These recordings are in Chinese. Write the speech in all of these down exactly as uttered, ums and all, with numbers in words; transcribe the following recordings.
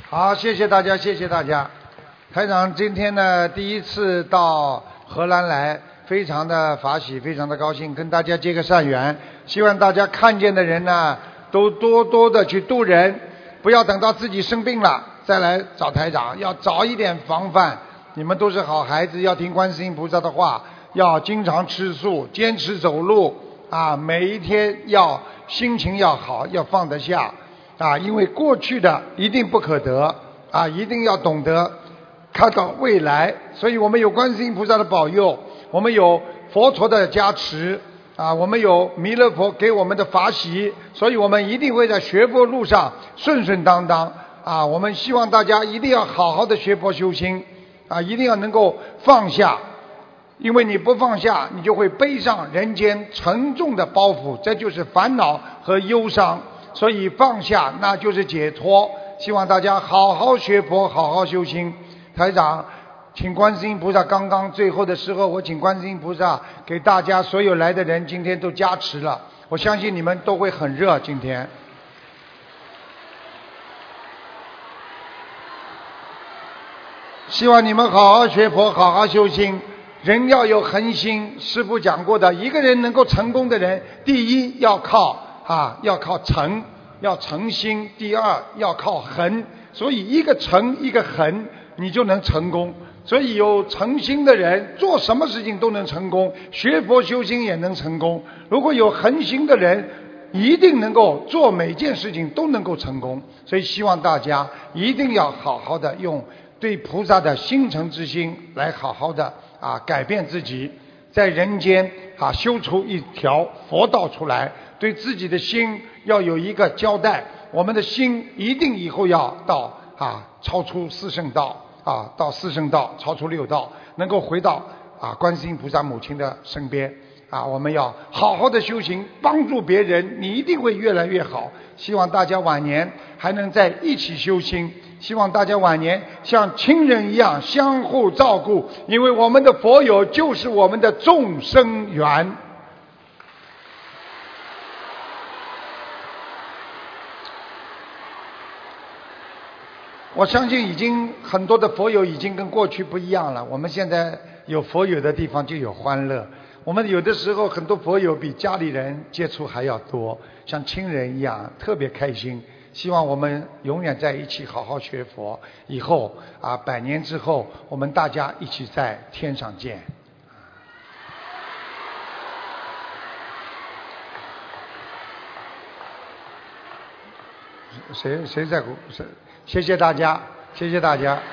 好，谢谢大家，谢谢大家。台长今天呢第一次到荷兰来，非常的法喜，非常的高兴，跟大家结个善缘。希望大家看见的人呢，都多多的去度人，不要等到自己生病了再来找台长，要早一点防范。你们都是好孩子，要听观世音菩萨的话，要经常吃素，坚持走路啊，每一天要心情要好，要放得下。啊，因为过去的一定不可得啊，一定要懂得看到未来。所以我们有观世音菩萨的保佑，我们有佛陀的加持啊，我们有弥勒佛给我们的法喜，所以我们一定会在学佛路上顺顺当当啊。我们希望大家一定要好好的学佛修心啊，一定要能够放下，因为你不放下，你就会背上人间沉重的包袱，这就是烦恼和忧伤。所以放下那就是解脱，希望大家好好学佛，好好修心。台长请观世音菩萨，刚刚最后的时候我请观世音菩萨给大家所有来的人今天都加持了，我相信你们都会很热今天。希望你们好好学佛，好好修心。人要有恒心，师父讲过的，一个人能够成功的人，第一要靠啊，要靠诚，要诚心；第二要靠恒，所以一个诚一个恒，你就能成功。所以有诚心的人，做什么事情都能成功，学佛修心也能成功。如果有恒心的人，一定能够做每件事情都能够成功。所以希望大家一定要好好的用对菩萨的心诚之心来好好的啊改变自己，在人间啊修出一条佛道出来。对自己的心要有一个交代，我们的心一定以后要到啊超出四圣道啊，到四圣道，超出六道，能够回到啊观世音菩萨母亲的身边啊。我们要好好的修行，帮助别人，你一定会越来越好。希望大家晚年还能在一起修心，希望大家晚年像亲人一样相互照顾，因为我们的佛友就是我们的众生缘。我相信已经很多的佛友已经跟过去不一样了，我们现在有佛友的地方就有欢乐，我们有的时候很多佛友比家里人接触还要多，像亲人一样特别开心。希望我们永远在一起好好学佛，以后啊百年之后我们大家一起在天上见。谁谁在鼓？谁？谢谢大家，谢谢大家。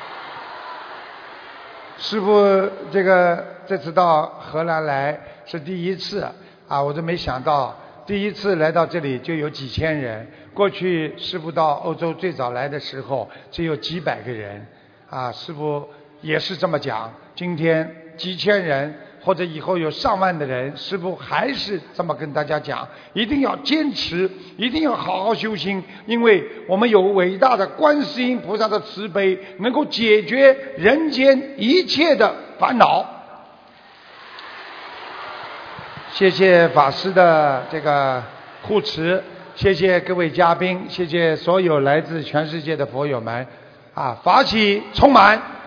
师父这个这次到荷兰来是第一次啊，我都没想到第一次来到这里就有几千人。过去师父到欧洲最早来的时候只有几百个人啊，师父也是这么讲，今天几千人或者以后有上万的人，师父还是这么跟大家讲，一定要坚持，一定要好好修心，因为我们有伟大的观世音菩萨的慈悲，能够解决人间一切的烦恼。谢谢法师的这个护持，谢谢各位嘉宾，谢谢所有来自全世界的佛友们啊，法喜充满。